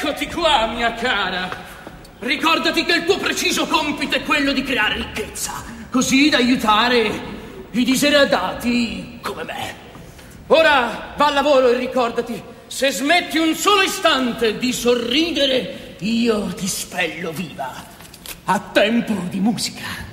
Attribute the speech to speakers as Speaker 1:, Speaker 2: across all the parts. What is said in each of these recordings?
Speaker 1: Eccoti qua, mia cara. Ricordati che il tuo preciso compito è quello di creare ricchezza, così da aiutare i diseredati come me. Ora va al lavoro e ricordati, se smetti un solo istante di sorridere, io ti spello viva. A tempo di musica.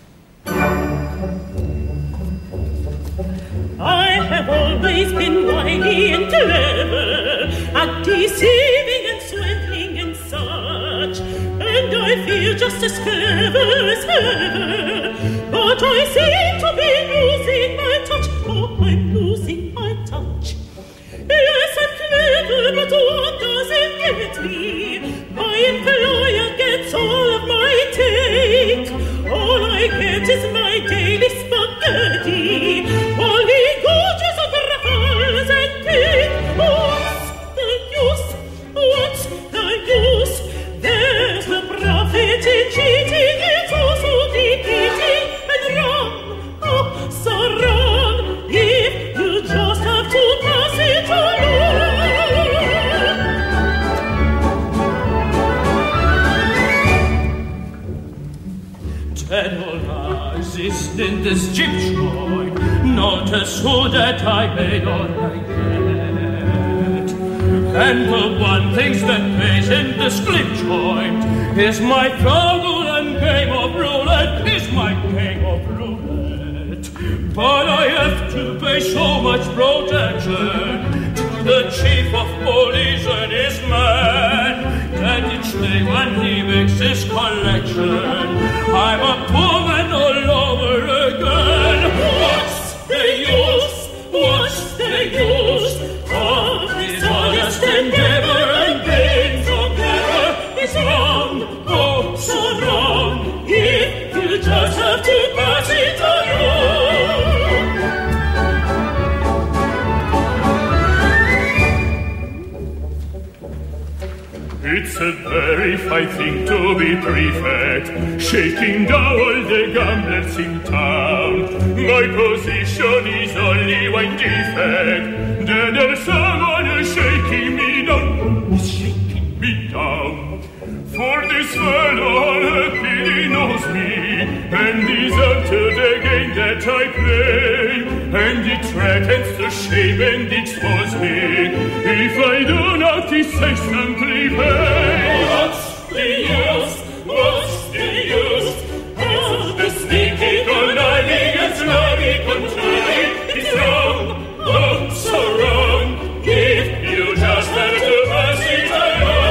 Speaker 2: I have always been wily and clever at deceiving and swindling and such, and I feel just as clever as ever, but I seem to be losing my touch. Oh, I'm losing my touch. Yes, I'm clever, but what does it get me? My employer gets all of my take. All I get is my daily spaghetti. Only gorgeous of ruffles and pink. What's the use? What's the use? There's no profit in cheating. It's also defeating and wrong. Oh, so wrong. If you just have to pass it along. Existent as Jim joint, not as so that I may or I get. And the one thing that pays in the split joint is my fraudulent game of roulette, is my game of roulette. But I have to pay so much protection to the chief of police and his men, that each day when he makes his collection, I'm a poor man all over again. What's the use? What's the use of this honest endeavor and being so clever? It's wrong, oh, so wrong, if you just have to pass it along. It's a very fine thing to be prefect, shaking down all the gamblers in town. My position is only one defect, then there's someone shaking me down, is shaking me down. For this fellow unhappily knows me, and is up to the game that I play, and it threatens to shame and expose me if I do not incessantly pay. What's the use? What's the use of the sneaky conniving and snobby contriving? It's wrong, oh so wrong, if you just have to pass it along.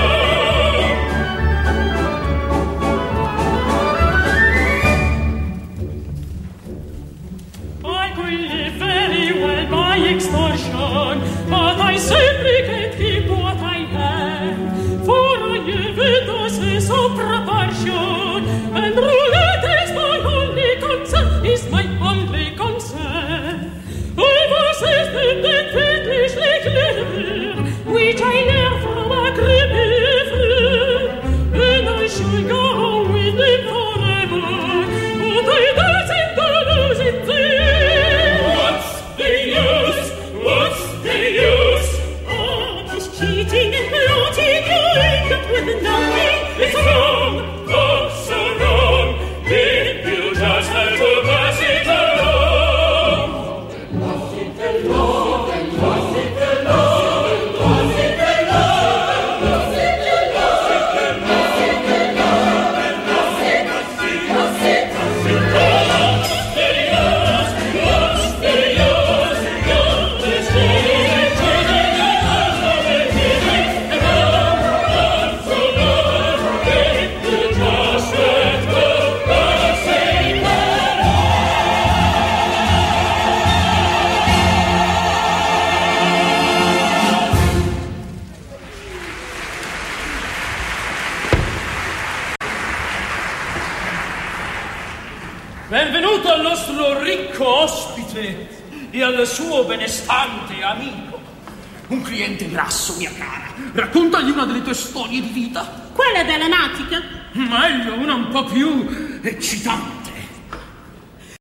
Speaker 2: Extortion, but I simply can't keep what I have, for I have a so proportion, and roulette is my only concern, is my only concern. I was assistant fiendishly clever, which I learned from a creepy friend, and I shall go with him forever, but I doesn't lose it there. What's the use? What's the use? Oh, this cheating and plotting, you end up with nothing. It's wrong, oh, so wrong, if you just have to pass it along. Pass it along, pass it along, pass it along, pass it along, pass it along, pass it, pass it, pass it, pass it along. What's the use? What's the use?
Speaker 1: Benvenuto al nostro ricco ospite e al suo benestante amico. Un cliente grasso, mia cara. Raccontagli una delle tue storie di vita.
Speaker 2: Quella della natica?
Speaker 1: Meglio, una un po' più eccitante.